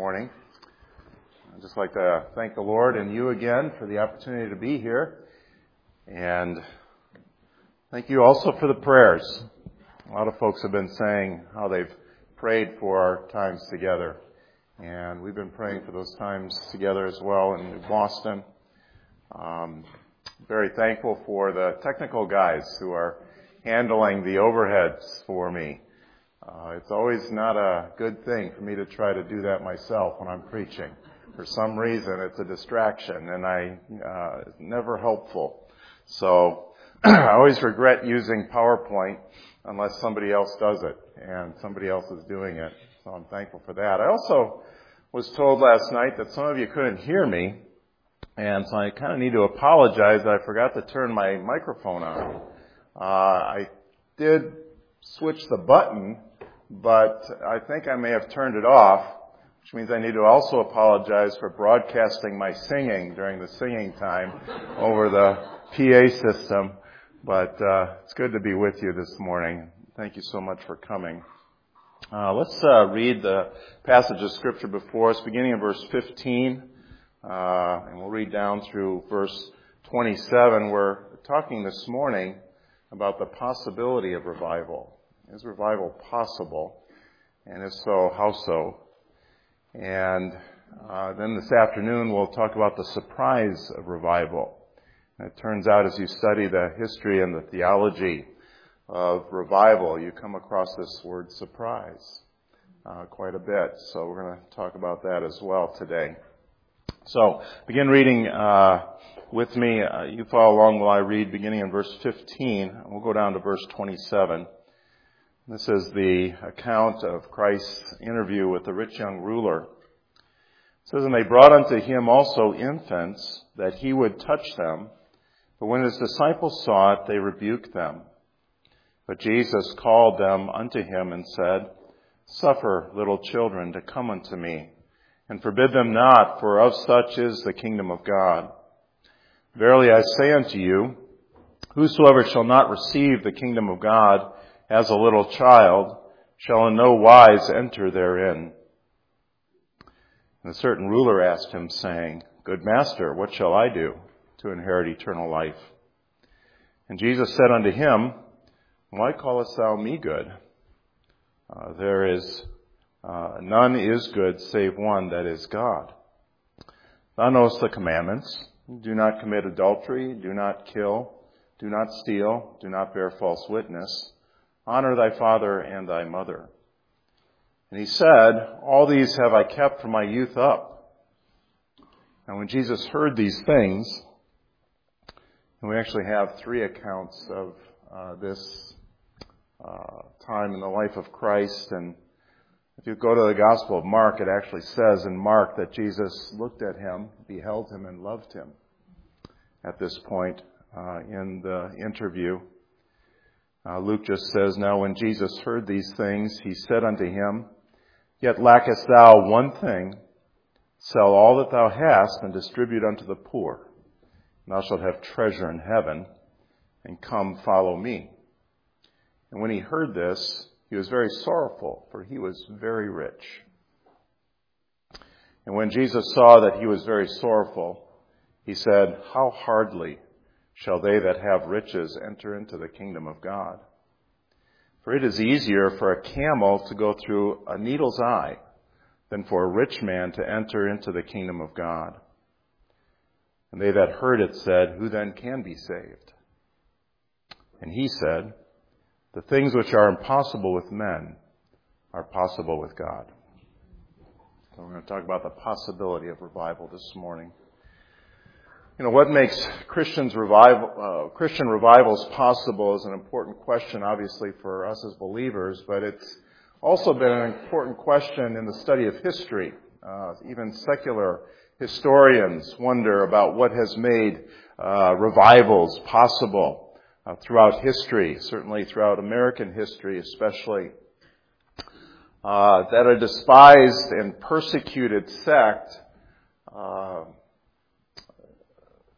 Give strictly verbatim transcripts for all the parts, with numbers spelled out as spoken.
morning. I'd just like to thank the Lord and you again for the opportunity to be here. And thank you also for the prayers. A lot of folks have been saying how they've prayed for our times together. And we've been praying for those times together as well in Boston. Um, very thankful for the technical guys who are handling the overheads for me. Uh, it's always not a good thing for me to try to do that myself when I'm preaching. For some reason, it's a distraction, and I uh, it's never helpful. So I always regret using PowerPoint unless somebody else does it, and somebody else is doing it. So I'm thankful for that. I also was told last night that some of you couldn't hear me, and so I kind of need to apologize that I forgot to turn my microphone on. Uh, I did switch the button, but I think I may have turned it off, which means I need to also apologize for broadcasting my singing during the singing time over the P A system. But uh, it's good to be with you this morning. Thank you so much for coming. Uh, let's uh, read the passage of Scripture before us, beginning in verse fifteen, uh, and we'll read down through verse twenty-seven. We're talking this morning about the possibility of revival. Is revival possible? And if so, how so? And uh, then this afternoon we'll talk about the surprise of revival. And it turns out as you study the history and the theology of revival, you come across this word surprise uh, quite a bit. So we're going to talk about that as well today. So begin reading uh, with me. Uh, you follow along while I read, beginning in verse fifteen. We'll go down to verse twenty-seven. This is the account of Christ's interview with the rich young ruler. It says, "And they brought unto him also infants, that he would touch them. But when his disciples saw it, they rebuked them. But Jesus called them unto him and said, Suffer little children to come unto me, and forbid them not, for of such is the kingdom of God. Verily I say unto you, whosoever shall not receive the kingdom of God as a little child shall in no wise enter therein. And a certain ruler asked him, saying, Good master, what shall I do to inherit eternal life? And Jesus said unto him, Why callest thou me good? Uh, there is uh, none is good save one, that is God. Thou knowest the commandments. Do not commit adultery, do not kill, do not steal, do not bear false witness. Honor thy father and thy mother. And he said, All these have I kept from my youth up. And when Jesus heard these things, and we actually have three accounts of uh, this uh, time in the life of Christ. And if you go to the Gospel of Mark, it actually says in Mark that Jesus looked at him, beheld him, and loved him at this point uh, in the interview. Uh, Luke just says, Now when Jesus heard these things, he said unto him, Yet lackest thou one thing. Sell all that thou hast, and distribute unto the poor. And thou shalt have treasure in heaven, and come follow me. And when he heard this, he was very sorrowful, for he was very rich. And when Jesus saw that he was very sorrowful, he said, How hardly shall they that have riches enter into the kingdom of God? For it is easier for a camel to go through a needle's eye than for a rich man to enter into the kingdom of God. And they that heard it said, Who then can be saved? And he said, The things which are impossible with men are possible with God. So we're going to talk about the possibility of revival this morning. You know, what makes Christians revival, uh, Christian revivals possible is an important question, obviously, for us as believers, but it's also been an important question in the study of history. Uh, even secular historians wonder about what has made uh, revivals possible uh, throughout history, certainly throughout American history especially. Uh, that a despised and persecuted sect, uh,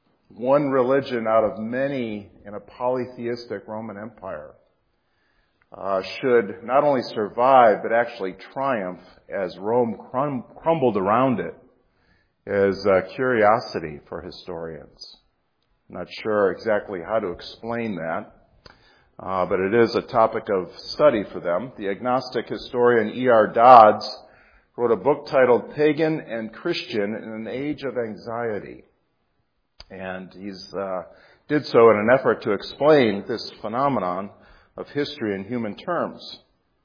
one religion out of many in a polytheistic Roman Empire, uh, should not only survive but actually triumph as Rome crum- crumbled around it is a curiosity for historians. I'm not sure exactly how to explain that, uh, but it is a topic of study for them. The agnostic historian E R Dodds wrote a book titled Pagan and Christian in an Age of Anxiety. And he's uh, did so in an effort to explain this phenomenon of history in human terms.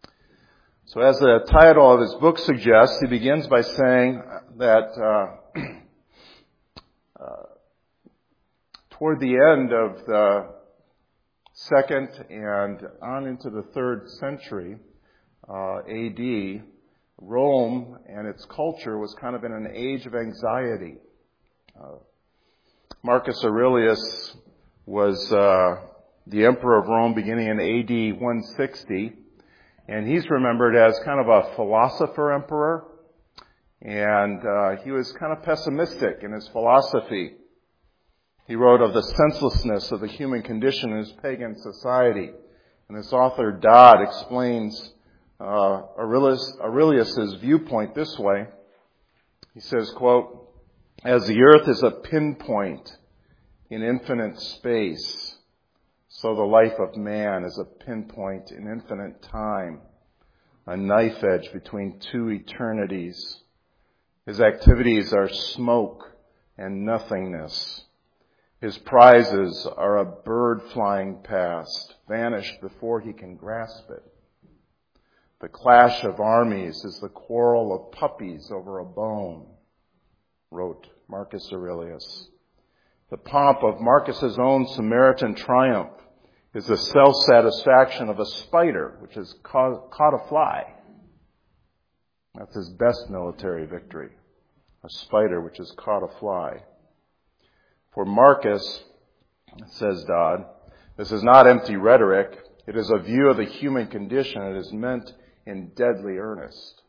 So as the title of his book suggests, he begins by saying that uh, uh, toward the end of the second and on into the third century uh, A D, Rome and its culture was kind of in an age of anxiety. Uh, Marcus Aurelius was uh, the emperor of Rome beginning in A D one sixty, and he's remembered as kind of a philosopher emperor, and uh, he was kind of pessimistic in his philosophy. He wrote of the senselessness of the human condition in his pagan society, and this author Dodd explains uh, Aurelius, Aurelius's viewpoint this way. He says, quote, "As the earth is a pinpoint in infinite space, so the life of man is a pinpoint in infinite time, a knife edge between two eternities. His activities are smoke and nothingness. His prizes are a bird flying past, vanished before he can grasp it. The clash of armies is the quarrel of puppies over a bone," wrote Marcus Aurelius. "The pomp of Marcus's own Samaritan triumph is the self-satisfaction of a spider which has caught, caught a fly." That's his best military victory, a spider which has caught a fly. For Marcus, says Dodd, this is not empty rhetoric. It is a view of the human condition. It is meant in deadly earnest.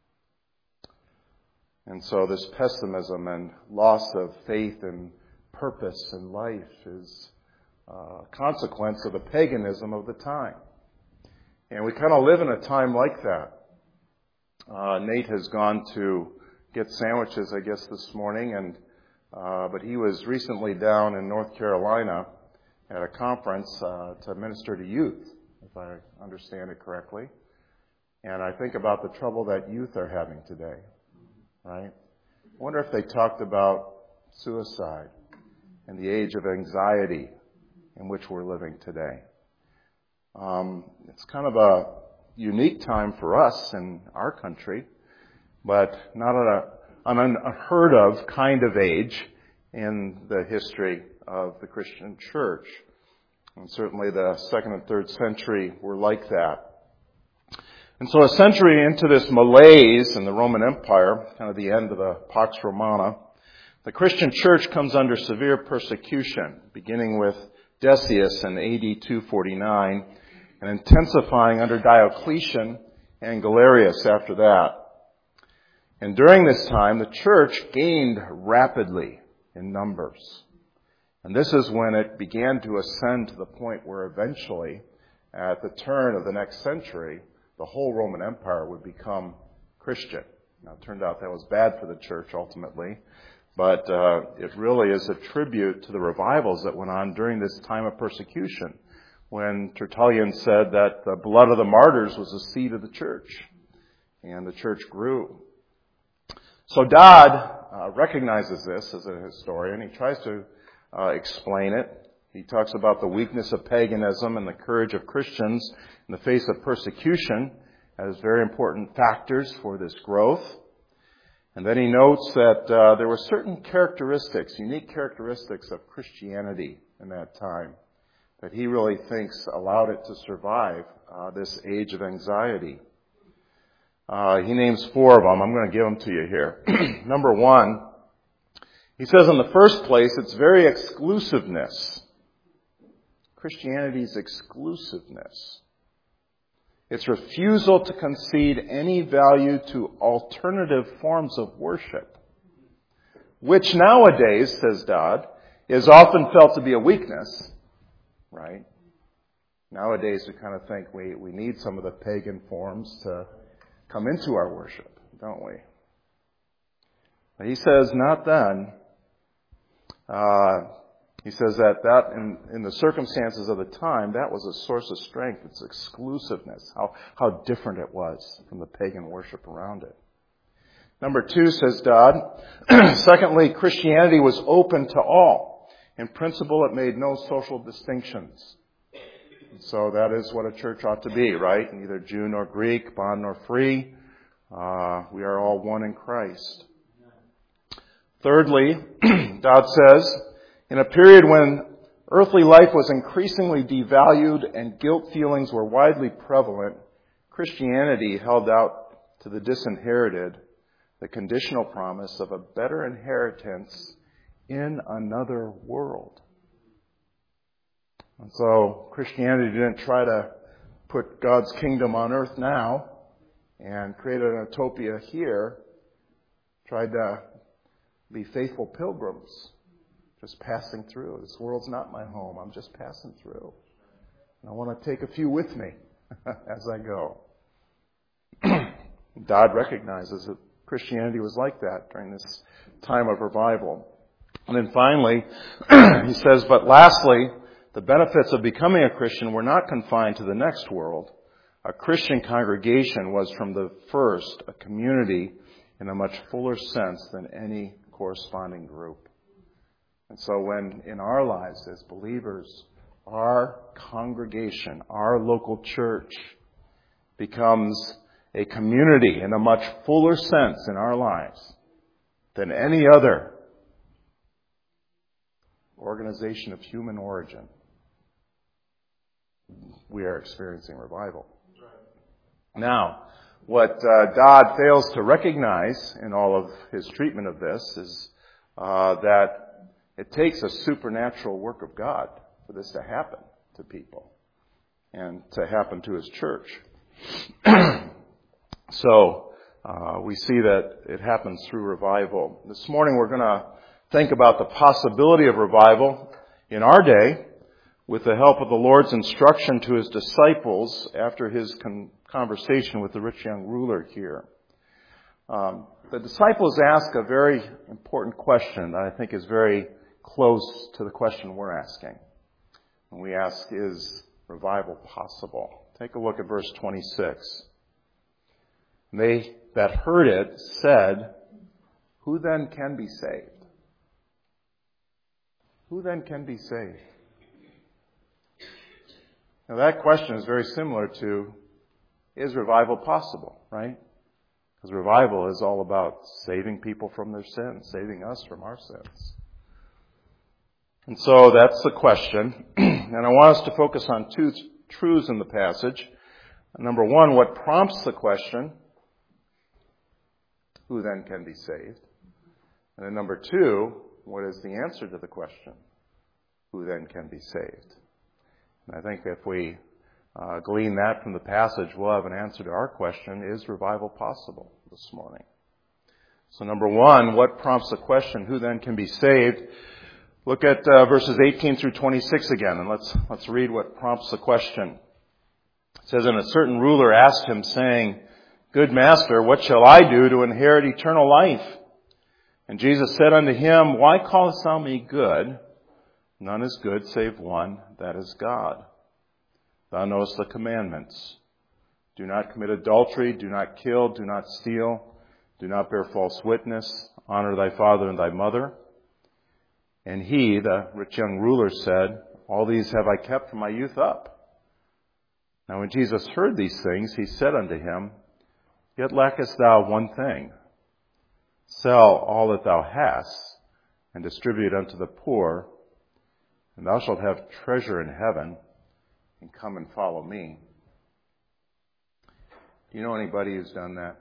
And so this pessimism and loss of faith and purpose in life is a consequence of the paganism of the time. And we kind of live in a time like that. Uh, Nate has gone to get sandwiches, I guess, this morning, and uh, but he was recently down in North Carolina at a conference uh, to minister to youth, if I understand it correctly. And I think about the trouble that youth are having today, right? I wonder if they talked about suicide and the age of anxiety in which we're living today. Um, it's kind of a unique time for us in our country, but not a, an unheard of kind of age in the history of the Christian church. And certainly the second and third century were like that. And so a century into this malaise in the Roman Empire, kind of the end of the Pax Romana, the Christian church comes under severe persecution, beginning with Decius in A D two forty-nine and intensifying under Diocletian and Galerius after that. And during this time, the church gained rapidly in numbers. And this is when it began to ascend to the point where eventually, at the turn of the next century, the whole Roman Empire would become Christian. Now, it turned out that was bad for the church ultimately, but uh, it really is a tribute to the revivals that went on during this time of persecution, when Tertullian said that the blood of the martyrs was the seed of the church, and the church grew. So Dodd uh, recognizes this as a historian. He tries to uh, explain it. He talks about the weakness of paganism and the courage of Christians in the face of persecution as very important factors for this growth. And then he notes that uh, there were certain characteristics, unique characteristics of Christianity in that time that he really thinks allowed it to survive uh, this age of anxiety. Uh, he names four of them. I'm going to give them to you here. Number one, he says in the first place, it's very exclusiveness. Christianity's exclusiveness. Its refusal to concede any value to alternative forms of worship, which nowadays, says Dodd, is often felt to be a weakness, right? Nowadays, we kind of think we, we need some of the pagan forms to come into our worship, don't we? But he says, not then. Uh, he says that, that in, in the circumstances of the time, that was a source of strength. Its exclusiveness, how, how different it was from the pagan worship around it. Number two, says Dodd, secondly, Christianity was open to all. In principle, it made no social distinctions. So that is what a church ought to be, right? Neither Jew nor Greek, bond nor free. Uh, we are all one in Christ. Thirdly, Dodd says, in a period when earthly life was increasingly devalued and guilt feelings were widely prevalent, Christianity held out to the disinherited the conditional promise of a better inheritance in another world. And so Christianity didn't try to put God's kingdom on earth now and create an utopia here. Tried to be faithful pilgrims, just passing through. This world's not my home. I'm just passing through. And I want to take a few with me as I go. Dodd recognizes that Christianity was like that during this time of revival. And then finally, he says, but lastly, the benefits of becoming a Christian were not confined to the next world. A Christian congregation was from the first a community in a much fuller sense than any corresponding group. And so when in our lives as believers, our congregation, our local church becomes a community in a much fuller sense in our lives than any other organization of human origin, we are experiencing revival. Now, what uh, Dodd fails to recognize in all of his treatment of this is uh, that it takes a supernatural work of God for this to happen to people and to happen to his church. So uh, we see that it happens through revival. This morning we're going to think about the possibility of revival in our day with the help of the Lord's instruction to his disciples after his con- conversation with the rich young ruler here. Um, the disciples ask a very important question that I think is very close to the question we're asking. And we ask, is revival possible? Take a look at verse twenty-six. They that heard it said, who then can be saved? Who then can be saved? Now that question is very similar to, is revival possible, right? Because revival is all about saving people from their sins, saving us from our sins. And so that's the question. And I want us to focus on two truths in the passage. Number one, what prompts the question, who then can be saved? And then number two, what is the answer to the question, who then can be saved? And I think if we uh, glean that from the passage, we'll have an answer to our question, is revival possible this morning? So number one, what prompts the question, who then can be saved? Look at uh, verses eighteen through twenty-six again, and let's let's read what prompts the question. It says, and a certain ruler asked him, saying, good master, what shall I do to inherit eternal life? And Jesus said unto him, why callest thou me good? None is good save one, that is God. Thou knowest the commandments. Do not commit adultery, do not kill, do not steal, do not bear false witness, honor thy father and thy mother. And he, the rich young ruler, said, all these have I kept from my youth up. Now when Jesus heard these things, he said unto him, yet lackest thou one thing. Sell all that thou hast, and distribute unto the poor, and thou shalt have treasure in heaven, and come and follow me. Do you know anybody who's done that?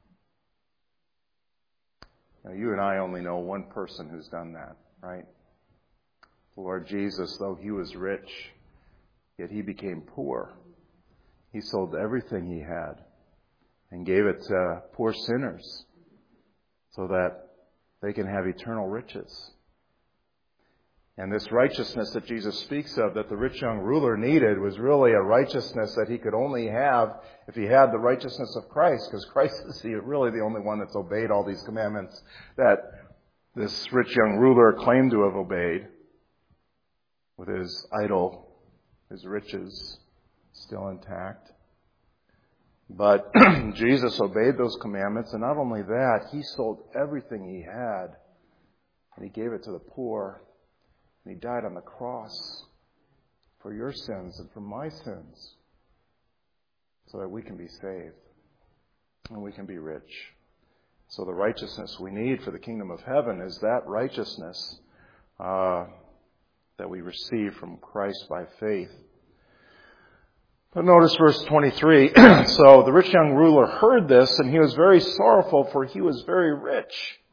Now, you and I only know one person who's done that, right? The Lord Jesus, though he was rich, yet he became poor. He sold everything he had and gave it to poor sinners so that they can have eternal riches. And this righteousness that Jesus speaks of, that the rich young ruler needed, was really a righteousness that he could only have if he had the righteousness of Christ, because Christ is really the only one that's obeyed all these commandments that this rich young ruler claimed to have obeyed, with his idol, his riches still intact. But Jesus obeyed those commandments, and not only that, he sold everything he had, and he gave it to the poor. And he died on the cross for your sins and for my sins, so that we can be saved and we can be rich. So the righteousness we need for the kingdom of heaven is that righteousness uh, that we receive from Christ by faith. But notice verse twenty-three. So the rich young ruler heard this, and he was very sorrowful, for he was very rich.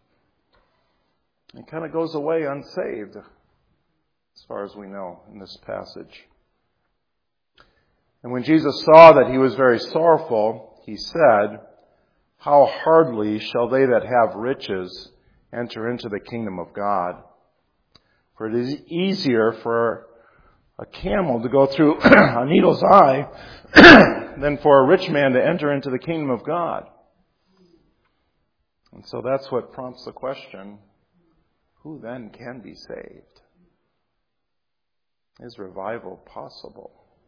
He kind of goes away unsaved, as far as we know in this passage. And when Jesus saw that he was very sorrowful, he said, "How hardly shall they that have riches enter into the kingdom of God? For it is easier for a camel to go through a needle's eye than for a rich man to enter into the kingdom of God." And so that's what prompts the question, who then can be saved? Is revival possible?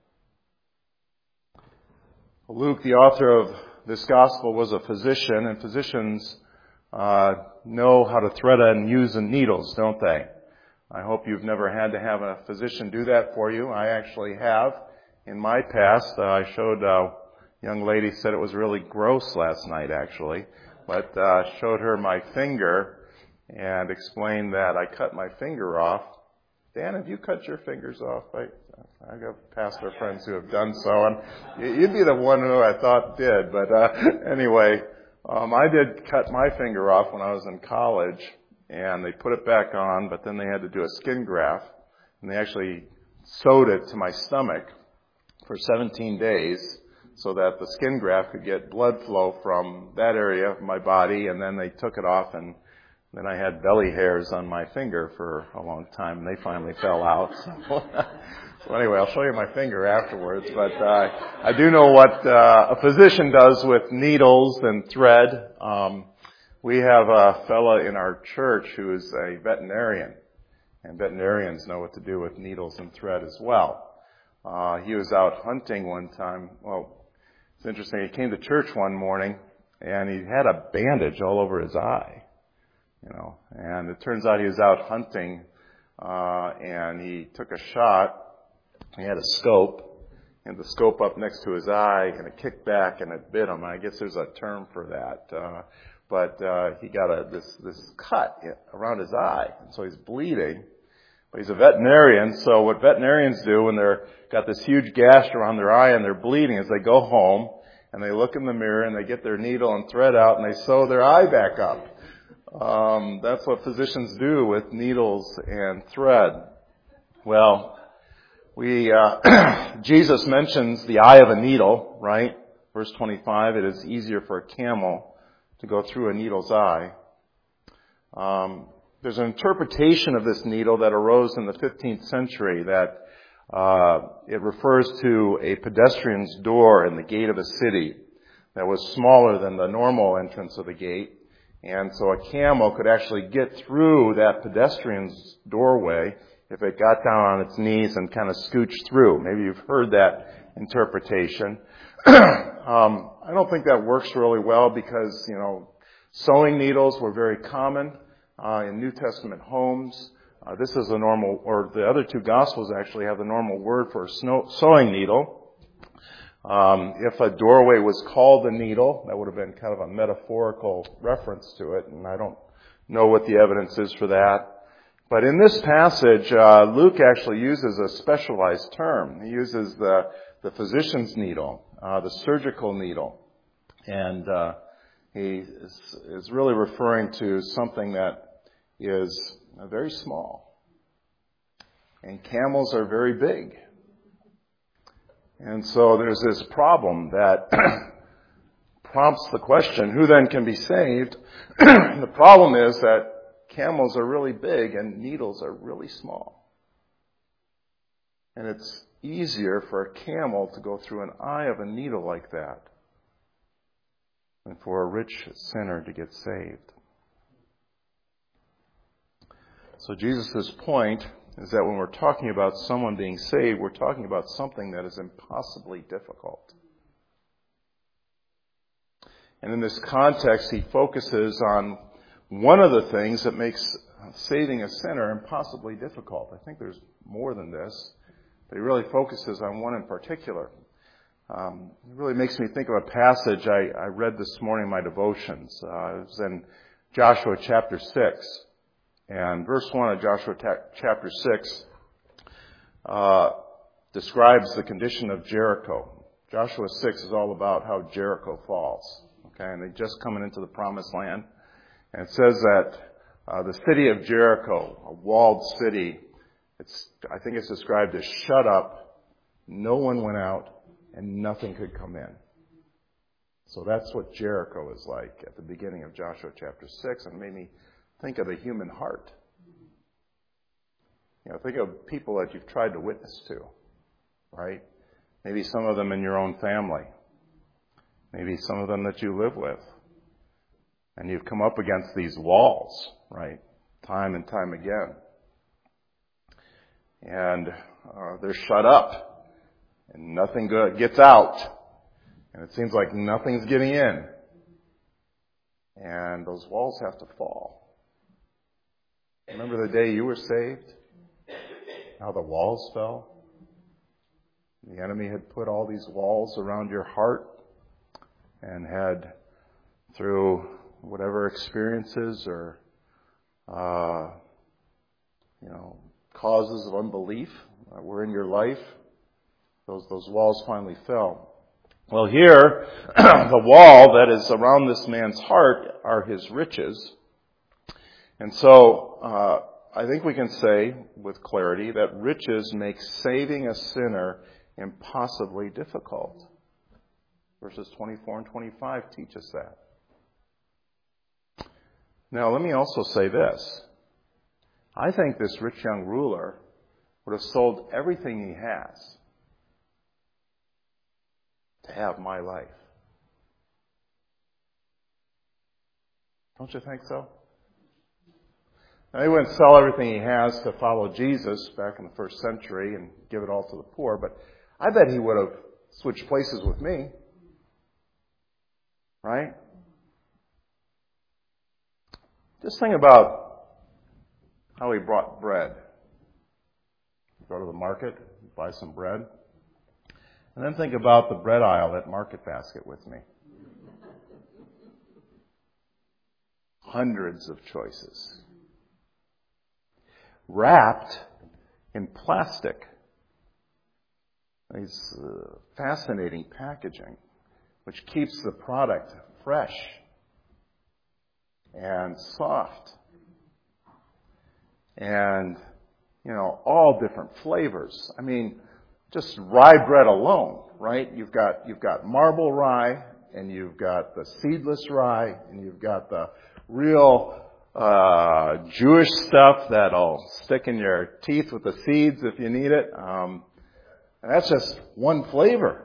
Luke, the author of this gospel, was a physician, and physicians uh, know how to thread and use needles, don't they? I hope you've never had to have a physician do that for you. I actually have. In my past, uh, I showed a young lady, said it was really gross last night, actually, but uh, showed her my finger and explained that I cut my finger off. Dan, have you cut your fingers off? I, I've got pastor friends who have done so, and you'd be the one who I thought did. But uh, anyway, um, I did cut my finger off when I was in college, and they put it back on, but then they had to do a skin graft, and they actually sewed it to my stomach for seventeen days so that the skin graft could get blood flow from that area of my body, and then they took it off, and then I had belly hairs on my finger for a long time, and they finally fell out. So, so anyway, I'll show you my finger afterwards. But uh, I do know what uh, a physician does with needles and thread. Um, we have a fella in our church who is a veterinarian, and veterinarians know what to do with needles and thread as well. Uh, he was out hunting one time. Well, it's interesting. He came to church one morning, and he had a bandage all over his eye. You know, and it turns out he was out hunting, uh, and he took a shot. He had a scope, and the scope up next to his eye, and it kicked back and it bit him. I guess there's a term for that, uh, but uh, he got a this this cut around his eye, and so he's bleeding. But he's a veterinarian, so what veterinarians do when they're got this huge gash around their eye and they're bleeding is they go home and they look in the mirror and they get their needle and thread out and they sew their eye back up. Um, that's what physicians do with needles and thread. Well, we uh, Jesus mentions the eye of a needle, right? Verse twenty-five, it is easier for a camel to go through a needle's eye. Um, there's an interpretation of this needle that arose in the fifteenth century that uh, it refers to a pedestrian's door in the gate of a city that was smaller than the normal entrance of the gate. And so a camel could actually get through that pedestrian's doorway if it got down on its knees and kind of scooched through. Maybe you've heard that interpretation. um, I don't think that works really well because, you know, sewing needles were very common uh, in New Testament homes. Uh, this is a normal, or the other two Gospels actually have the normal word for a snow, sewing needle. Um, if a doorway was called a needle, that would have been kind of a metaphorical reference to it, and I don't know what the evidence is for that. But in this passage, uh, Luke actually uses a specialized term. He uses the, the physician's needle, uh, the surgical needle, and uh, he is, is really referring to something that is very small. And camels are very big. And so there's this problem that prompts the question, who then can be saved? The problem is that camels are really big and needles are really small. And it's easier for a camel to go through an eye of a needle like that than for a rich sinner to get saved. So Jesus' point is that when we're talking about someone being saved, we're talking about something that is impossibly difficult. And in this context, he focuses on one of the things that makes saving a sinner impossibly difficult. I think there's more than this, but he really focuses on one in particular. Um, it really makes me think of a passage I, I read this morning in my devotions. Uh, it was in Joshua chapter six. And verse one of Joshua ta- chapter six uh, describes the condition of Jericho. Joshua six is all about how Jericho falls. Okay, and they're just coming into the promised land. And it says that uh, the city of Jericho, a walled city, it's I think it's described as shut up, no one went out, and nothing could come in. So that's what Jericho is like at the beginning of Joshua chapter six, and it made me think of the human heart. You know, think of people that you've tried to witness to, right? Maybe some of them in your own family. Maybe some of them that you live with. And you've come up against these walls, right? Time and time again. And uh, they're shut up. And nothing good gets out. And it seems like nothing's getting in. And those walls have to fall. Remember the day you were saved? How the walls fell? The enemy had put all these walls around your heart and had, through whatever experiences or, uh, you know, causes of unbelief that were in your life, those, those walls finally fell. Well, here, the wall that is around this man's heart are his riches. And so, uh, I think we can say with clarity that riches make saving a sinner impossibly difficult. Verses twenty-four and twenty-five teach us that. Now, let me also say this. I think this rich young ruler would have sold everything he has to have my life. Don't you think so? Now, he wouldn't sell everything he has to follow Jesus back in the first century and give it all to the poor, but I bet he would have switched places with me. Right? Just think about how he brought bread. Go to the market, buy some bread, and then think about the bread aisle at Market Basket with me. Hundreds of choices. Wrapped in plastic. These uh, fascinating packaging, which keeps the product fresh and soft. And, you know, all different flavors. I mean, just rye bread alone, right? You've got, you've got marble rye, and you've got the seedless rye, and you've got the real uh, Jewish stuff that'll stick in your teeth with the seeds if you need it. Um, and that's just one flavor.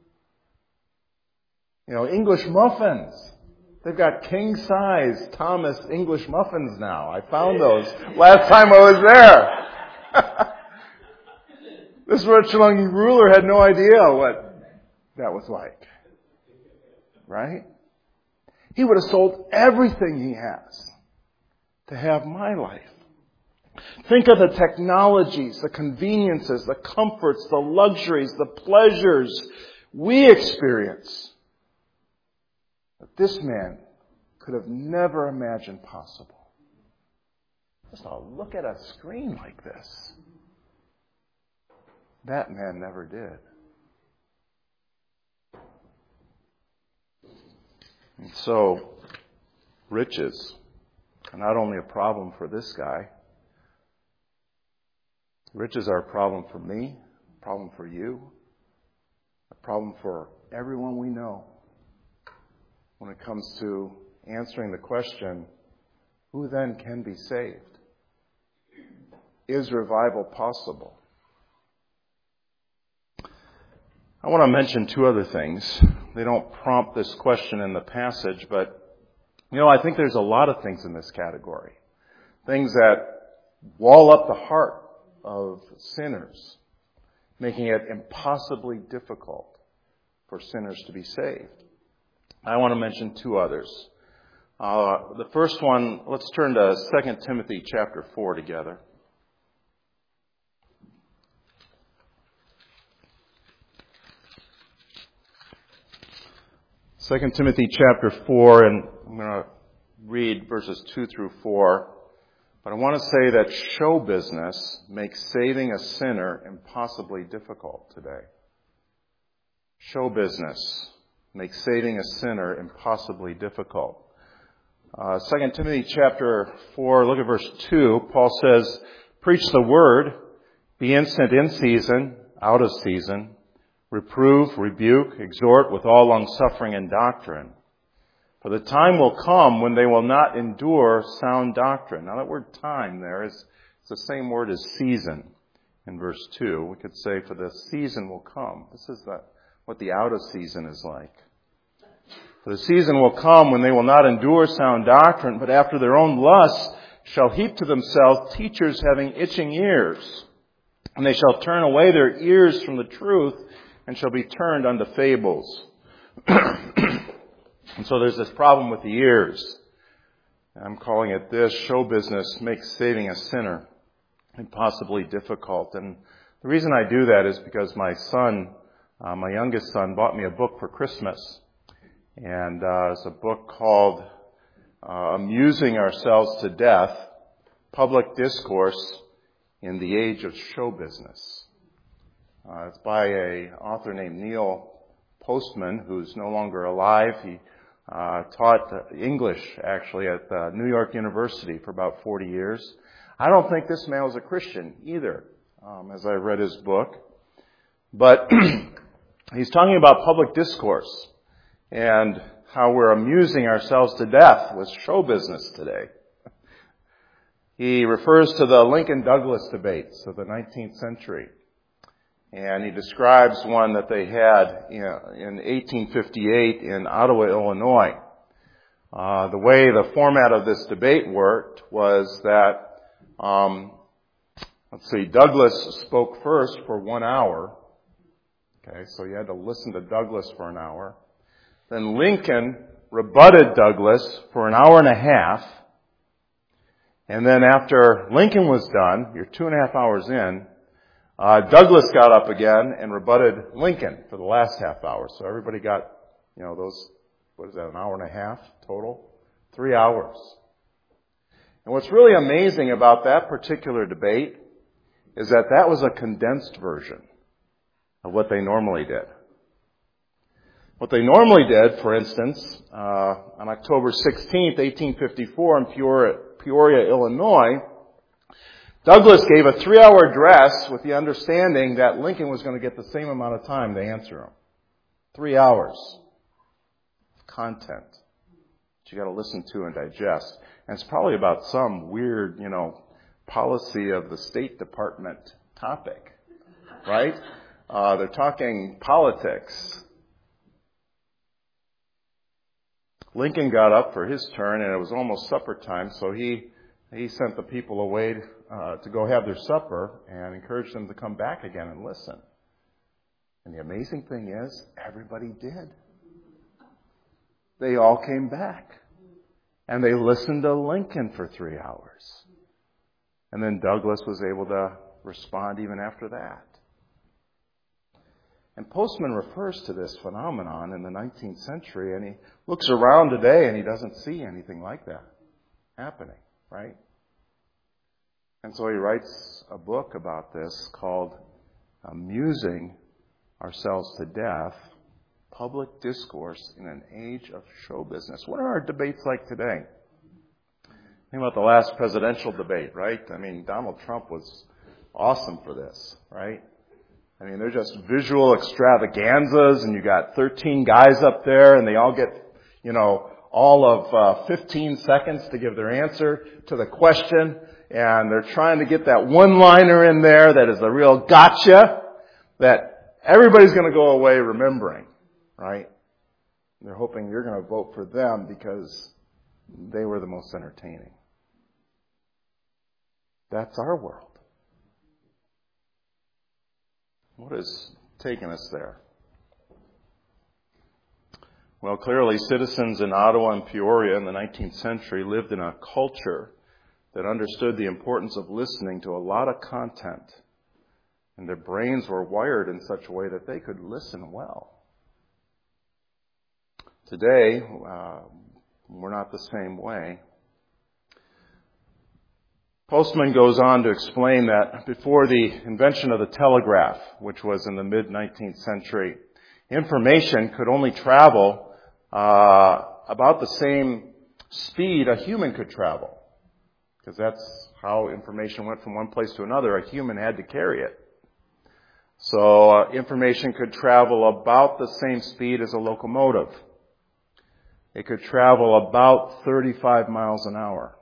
You know, English muffins. They've got king-size Thomas English muffins now. I found those last time I was there. This rich young ruler had no idea what that was like. Right? He would have sold everything he has to have my life. Think of the technologies, the conveniences, the comforts, the luxuries, the pleasures we experience that this man could have never imagined possible. Just a look at a screen like this. That man never did. And so, riches are not only a problem for this guy, riches are a problem for me, a problem for you, a problem for everyone we know when it comes to answering the question, who then can be saved? Is revival possible? I want to mention two other things. They don't prompt this question in the passage, but, you know, I think there's a lot of things in this category. Things that wall up the heart of sinners, making it impossibly difficult for sinners to be saved. I want to mention two others. Uh, the first one, let's turn to Second Timothy chapter four together. Second Timothy chapter four, and I'm going to read verses two through four. But I want to say that show business makes saving a sinner impossibly difficult today. Show business makes saving a sinner impossibly difficult. Uh, Second Timothy chapter four, look at verse two. Paul says, "Preach the word, be instant in season, out of season. Reprove, rebuke, exhort with all longsuffering and doctrine. For the time will come when they will not endure sound doctrine." Now that word time there is it's the same word as season in verse two. We could say for the season will come. This is the, what the out of season is like. For the season will come when they will not endure sound doctrine, but after their own lusts shall heap to themselves teachers having itching ears. And they shall turn away their ears from the truth and shall be turned unto fables. And so there's this problem with the ears. I'm calling it this: show business makes saving a sinner impossibly difficult. And the reason I do that is because my son, uh, my youngest son, bought me a book for Christmas. And uh, it's a book called uh, Amusing Ourselves to Death, Public Discourse in the Age of Show Business. Uh, it's by an author named Neil Postman, who's no longer alive. He uh, taught English, actually, at uh, New York University for about forty years. I don't think this man was a Christian either, um, as I read his book. But he's talking about public discourse and how we're amusing ourselves to death with show business today. He refers to the Lincoln-Douglas debates of the nineteenth century. And he describes one that they had in eighteen fifty-eight in Ottawa, Illinois. Uh, the way the format of this debate worked was that, um, let's see, Douglas spoke first for one hour. Okay, so you had to listen to Douglas for an hour. Then Lincoln rebutted Douglas for an hour and a half. And then after Lincoln was done, you're two and a half hours in, uh, Douglas got up again and rebutted Lincoln for the last half hour. So everybody got, you know, those, what is that, an hour and a half total? Three hours. And what's really amazing about that particular debate is that that was a condensed version of what they normally did. What they normally did, for instance, uh, on October sixteenth, eighteen fifty-four in Peoria, Peoria, Illinois, Douglas gave a three-hour address with the understanding that Lincoln was going to get the same amount of time to answer him. Three hours of content that you got to listen to and digest. And it's probably about some weird, you know, policy of the State Department topic, right? Uh, they're talking politics. Lincoln got up for his turn, and it was almost supper time, so he he sent the people away uh, to go have their supper and encouraged them to come back again and listen. And the amazing thing is, everybody did. They all came back, and they listened to Lincoln for three hours. And then Douglas was able to respond even after that. And Postman refers to this phenomenon in the nineteenth century, and he looks around today and he doesn't see anything like that happening, right? And so he writes a book about this called Amusing Ourselves to Death, Public Discourse in an Age of Show Business. What are our debates like today? Think about the last presidential debate, right? I mean, Donald Trump was awesome for this, right? I mean, they're just visual extravaganzas, and you got thirteen guys up there, and they all get, you know, all of uh, fifteen seconds to give their answer to the question, and they're trying to get that one-liner in there that is a real gotcha, that everybody's going to go away remembering, right? They're hoping you're going to vote for them because they were the most entertaining. That's our world. What has taken us there? Well, clearly citizens in Ottawa and Peoria in the nineteenth century lived in a culture that understood the importance of listening to a lot of content. And their brains were wired in such a way that they could listen well. Today, uh, we're not the same way. Postman goes on to explain that before the invention of the telegraph, which was in the mid-nineteenth century, information could only travel uh, about the same speed a human could travel. Because that's how information went from one place to another. A human had to carry it. So uh, information could travel about the same speed as a locomotive. It could travel about thirty-five miles an hour.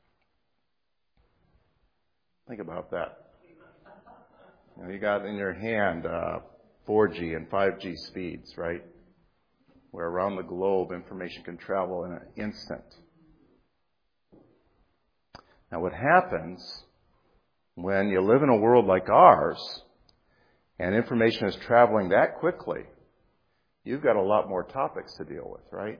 Think about that. You know, you got in your hand uh, four G and five G speeds, right? Where around the globe information can travel in an instant. Now what happens when you live in a world like ours and information is traveling that quickly, you've got a lot more topics to deal with, right?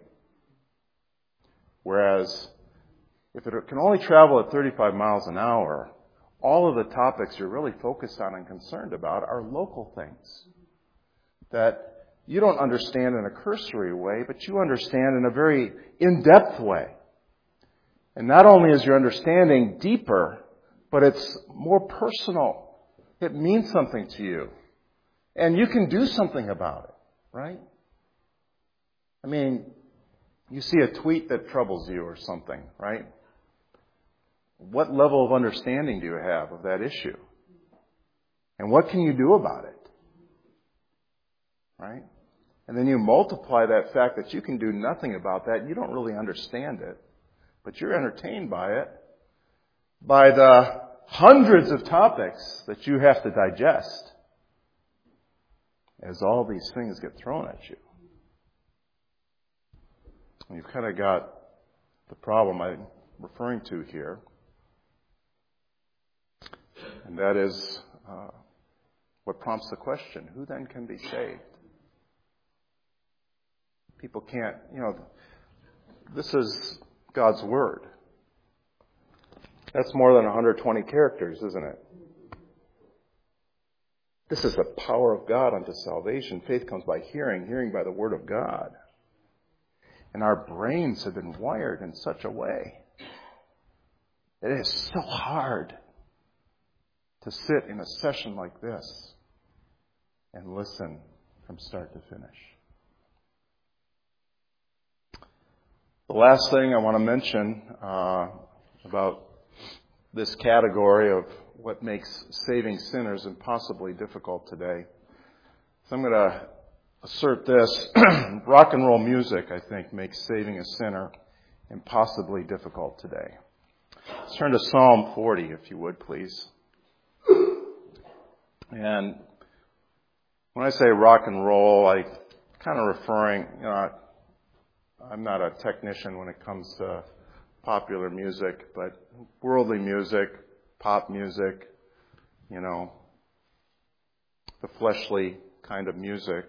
Whereas if it can only travel at thirty-five miles an hour, all of the topics you're really focused on and concerned about are local things that you don't understand in a cursory way, but you understand in a very in-depth way. And not only is your understanding deeper, but it's more personal. It means something to you. And you can do something about it, right? I mean, you see a tweet that troubles you or something, right? What level of understanding do you have of that issue? And what can you do about it? Right? And then you multiply that fact that you can do nothing about that. You don't really understand it, but you're entertained by it, by the hundreds of topics that you have to digest as all these things get thrown at you. And you've kind of got the problem I'm referring to here. And that is uh, what prompts the question, who then can be saved? People can't, you know, this is God's Word. That's more than one hundred twenty characters, isn't it? This is the power of God unto salvation. Faith comes by hearing, hearing by the Word of God. And our brains have been wired in such a way that it is so hard to sit in a session like this and listen from start to finish. The last thing I want to mention uh, about this category of what makes saving sinners impossibly difficult today. So I'm going to assert this. Rock and roll music, I think, makes saving a sinner impossibly difficult today. Let's turn to Psalm forty, if you would, please. And when I say rock and roll, I kind of referring, you know, I'm not a technician when it comes to popular music, but worldly music, pop music, you know, the fleshly kind of music.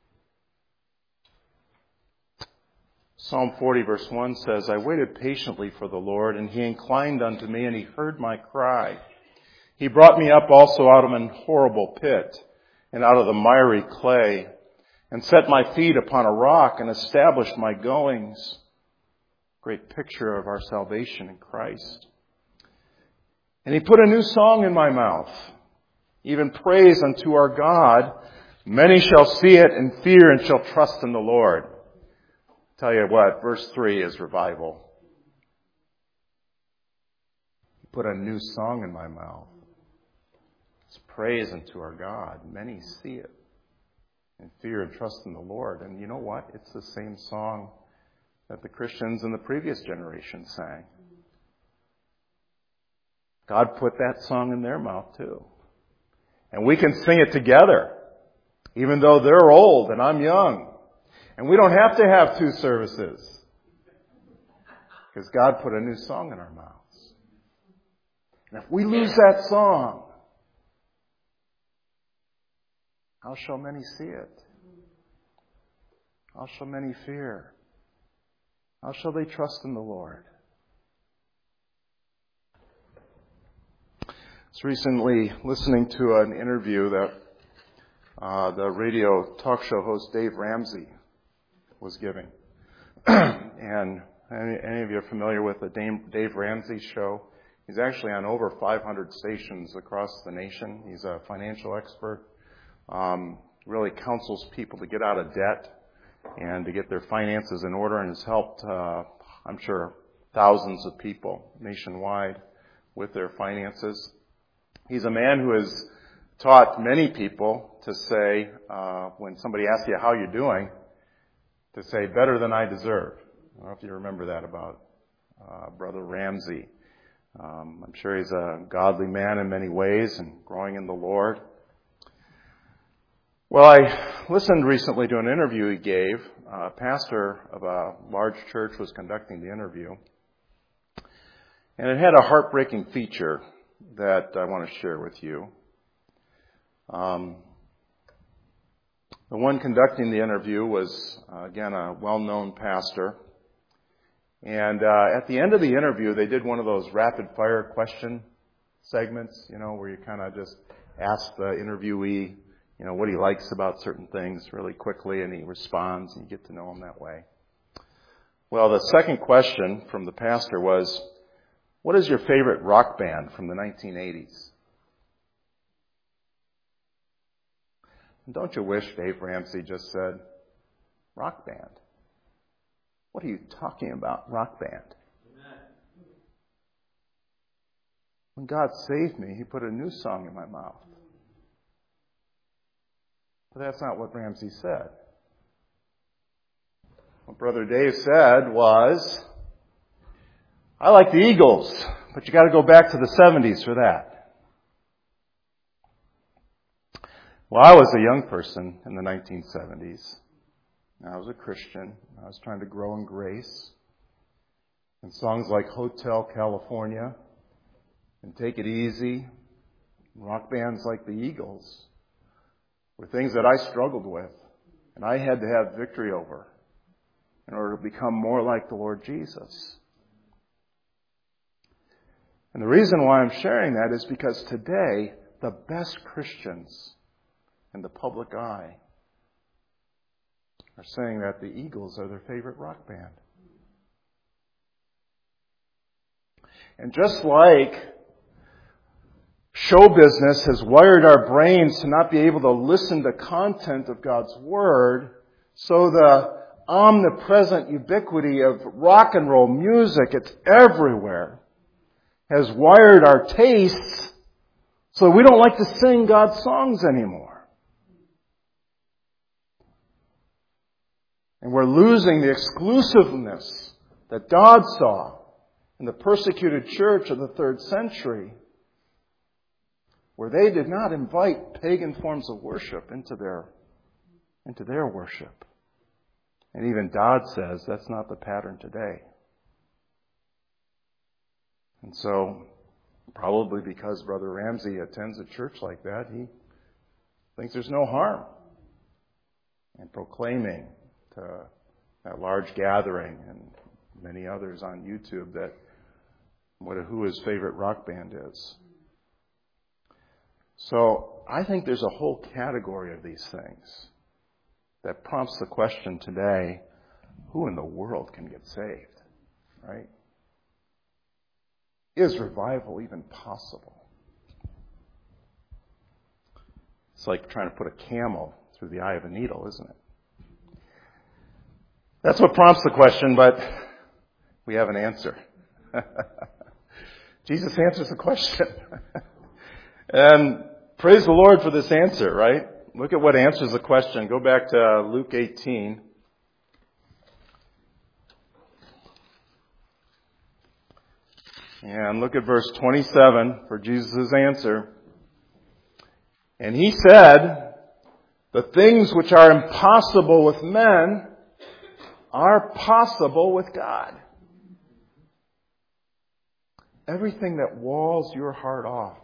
Psalm forty verse one says, I waited patiently for the Lord, and he inclined unto me, and he heard my cry. He brought me up also out of an horrible pit, and out of the miry clay, and set my feet upon a rock, and established my goings. Great picture of our salvation in Christ. And he put a new song in my mouth, even praise unto our God. Many shall see it and fear and shall trust in the Lord. Tell you what, verse three is revival. He put a new song in my mouth. It's praise unto our God. Many see it and fear and trust in the Lord. And you know what? It's the same song that the Christians in the previous generation sang. God put that song in their mouth too. And we can sing it together. even though they're old and I'm young. And we don't have to have two services, because God put a new song in our mouths. And if we lose that song, how shall many see it? How shall many fear? How shall they trust in the Lord? I was recently listening to an interview that uh, the radio talk show host Dave Ramsey was giving. And any, any of you are familiar with the Dave, Dave Ramsey show? He's actually on over five hundred stations across the nation. He's a financial expert. Um, really counsels people to get out of debt and to get their finances in order, and has helped, uh, I'm sure, thousands of people nationwide with their finances. He's a man who has taught many people to say, uh, when somebody asks you how you're doing, to say, better than I deserve. I don't know if you remember that about uh, Brother Ramsey. Um, I'm sure he's a godly man in many ways and growing in the Lord. Well, I listened recently to an interview he gave. A pastor of a large church was conducting the interview. And it had a heartbreaking feature that I want to share with you. Um, the one conducting the interview was, uh, again, a well-known pastor. And uh, at the end of the interview, they did one of those rapid-fire question segments, you know, where you kind of just ask the interviewee, you know, what he likes about certain things really quickly, and he responds, and you get to know him that way. Well, the second question from the pastor was, what is your favorite rock band from the nineteen eighties? And don't you wish Dave Ramsey just said, rock band? What are you talking about, rock band? Amen. When God saved me, He put a new song in my mouth. But that's not what Ramsey said. What Brother Dave said was, I like the Eagles, but you got to go back to the seventies for that. Well, I was a young person in the nineteen seventies. I was a Christian. I was trying to grow in grace. And songs like Hotel California and Take It Easy, rock bands like the Eagles, were things that I struggled with and I had to have victory over in order to become more like the Lord Jesus. And the reason why I'm sharing that is because today, the best Christians in the public eye are saying that the Eagles are their favorite rock band. And just like show business has wired our brains to not be able to listen to content of God's Word, so the omnipresent ubiquity of rock and roll music, it's everywhere, has wired our tastes so we don't like to sing God's songs anymore. And we're losing the exclusiveness that God saw in the persecuted church of the third century, where they did not invite pagan forms of worship into their, into their worship. And even Dodd says that's not the pattern today. And so, probably because Brother Ramsey attends a church like that, he thinks there's no harm in proclaiming to that large gathering and many others on YouTube that what who his favorite rock band is. So I think there's a whole category of these things that prompts the question today, who in the world can get saved? Right? Is revival even possible? It's like trying to put a camel through the eye of a needle, isn't it? That's what prompts the question, but we have an answer. Jesus answers the question. And praise the Lord for this answer, right? Look at what answers the question. Go back to Luke eighteen. And look at verse twenty-seven for Jesus' answer. And he said, The things which are impossible with men are possible with God. Everything that walls your heart off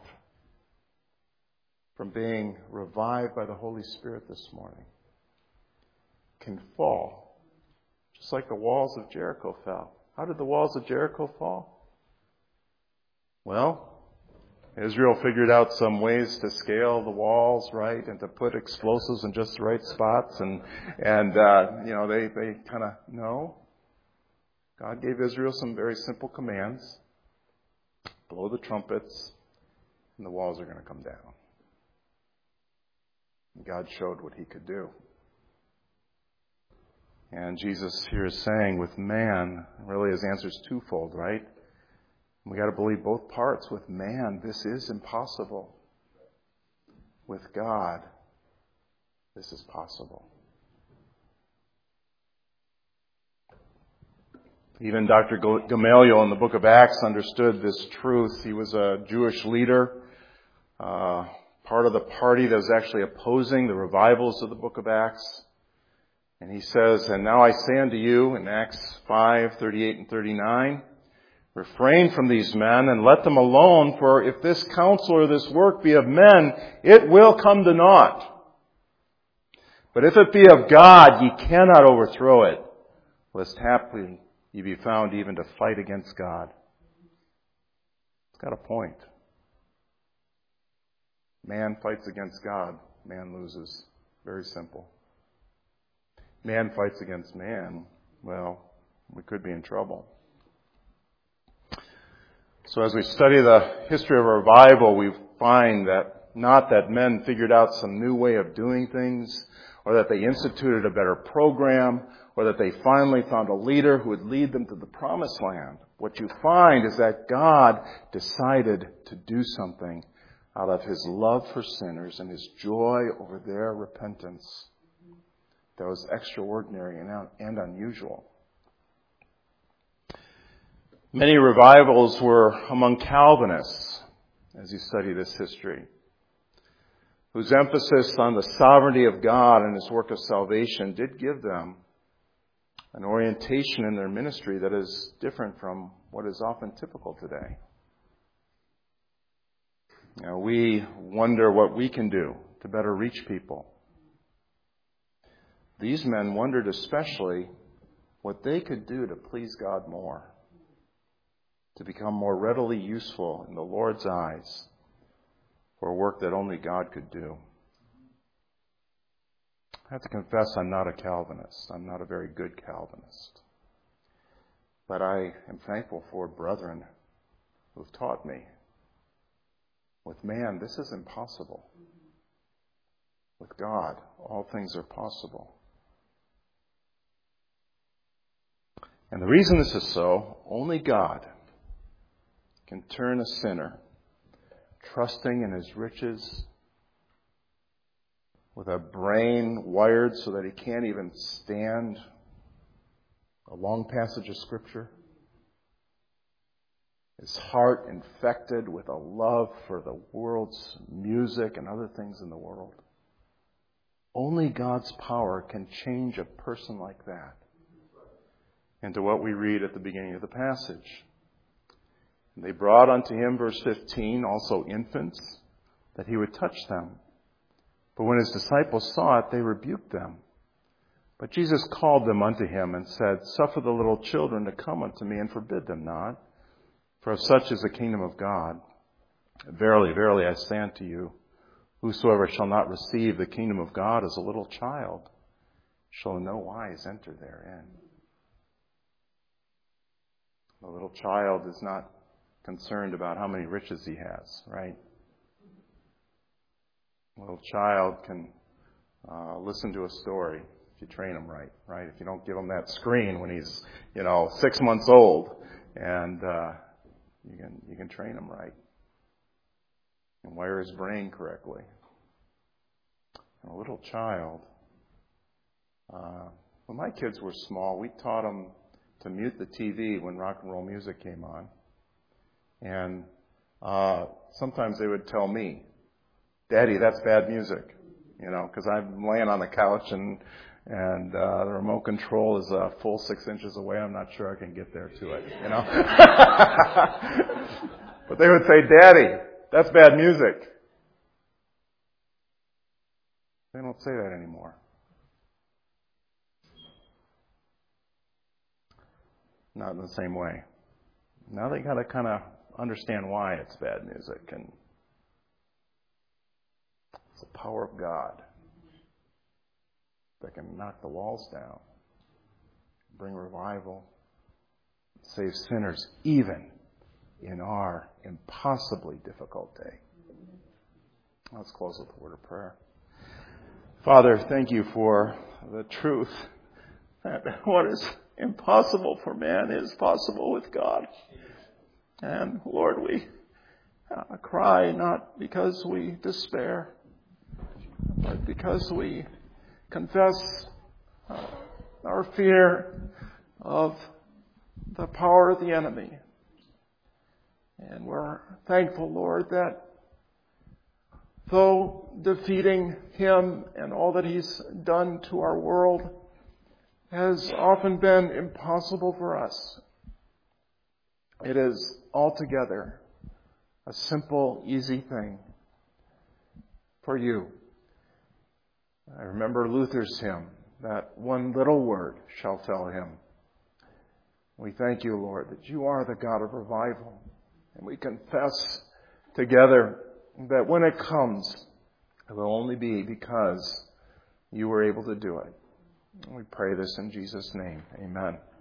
from being revived by the Holy Spirit this morning can fall, just like the walls of Jericho fell. How did the walls of Jericho fall? Well, Israel figured out some ways to scale the walls, right, and to put explosives in just the right spots, and and uh, you know they they kind of no. God gave Israel some very simple commands: blow the trumpets, and the walls are going to come down. And God showed what He could do. And Jesus here is saying, with man, really His answer is twofold, right? We got to believe both parts. With man, this is impossible. With God, this is possible. Even Doctor Gamaliel in the book of Acts understood this truth. He was a Jewish leader, uh, part of the party that was actually opposing the revivals of the book of Acts. And he says, and now I say unto you in Acts five, thirty-eight and thirty-nine, refrain from these men and let them alone, for if this counsel or this work be of men, it will come to naught. But if it be of God, ye cannot overthrow it, lest haply ye be found even to fight against God. It's got a point. Man fights against God, man loses. Very simple. Man fights against man, well, we could be in trouble. So as we study the history of revival, we find that not that men figured out some new way of doing things, or that they instituted a better program, or that they finally found a leader who would lead them to the promised land. What you find is that God decided to do something out of His love for sinners and His joy over their repentance that was extraordinary and unusual. Many revivals were among Calvinists, as you study this history, whose emphasis on the sovereignty of God and His work of salvation did give them an orientation in their ministry that is different from what is often typical today. You know, we wonder what we can do to better reach people. These men wondered especially what they could do to please God more, to become more readily useful in the Lord's eyes for work that only God could do. I have to confess I'm not a Calvinist. I'm not a very good Calvinist. But I am thankful for brethren who've taught me. With man, this is impossible. With God, all things are possible. And the reason this is so, only God can turn a sinner, trusting in His riches, with a brain wired so that he can't even stand a long passage of Scripture, his heart infected with a love for the world's music and other things in the world. Only God's power can change a person like that into what we read at the beginning of the passage. And they brought unto him, verse fifteen, also infants, that he would touch them. But when his disciples saw it, they rebuked them. But Jesus called them unto him and said, Suffer the little children to come unto me, and forbid them not. For of such is the kingdom of God. Verily, verily, I say unto you, whosoever shall not receive the kingdom of God as a little child shall in no wise enter therein. The little child is not concerned about how many riches he has, right? A little child can uh, listen to a story if you train him right, right? If you don't give him that screen when he's, you know, six months old, and uh, you can you can train him right and wire his brain correctly. And a little child, uh, when my kids were small, we taught them to mute the T V when rock and roll music came on. And uh, sometimes they would tell me, Daddy, that's bad music. you know, because I'm laying on the couch and and uh, the remote control is a full six inches away. I'm not sure I can get there to it, you know. But they would say, "Daddy, that's bad music." They don't say that anymore. Not in the same way. Now they got to kind of understand why it's bad music, and it's the power of God that can knock the walls down, bring revival, save sinners even in our impossibly difficult day. Let's close with a word of prayer. Father, thank you for the truth that what is impossible for man is possible with God. And Lord, we uh, cry not because we despair, but because we confess uh, our fear of the power of the enemy. And we're thankful, Lord, that though defeating him and all that he's done to our world has often been impossible for us, it is altogether a simple, easy thing for you. I remember Luther's hymn, that one little word shall tell him. We thank you, Lord, that you are the God of revival. And we confess together that when it comes, it will only be because you were able to do it. We pray this in Jesus' name. Amen.